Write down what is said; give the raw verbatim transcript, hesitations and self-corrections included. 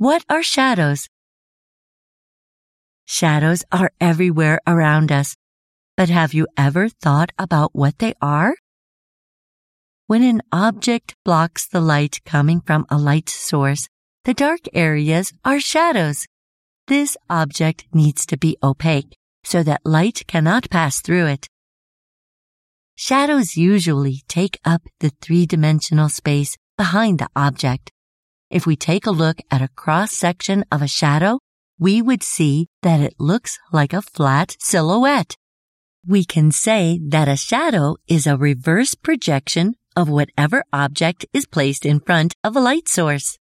What are shadows? Shadows are everywhere around us, but have you ever thought about what they are? When an object blocks the light coming from a light source, the dark areas are shadows. This object needs to be opaque so that light cannot pass through it. Shadows usually take up the three-dimensional space behind the object. If we take a look at a cross-section of a shadow, we would see that it looks like a flat silhouette. We can say that a shadow is a reverse projection of whatever object is placed in front of a light source.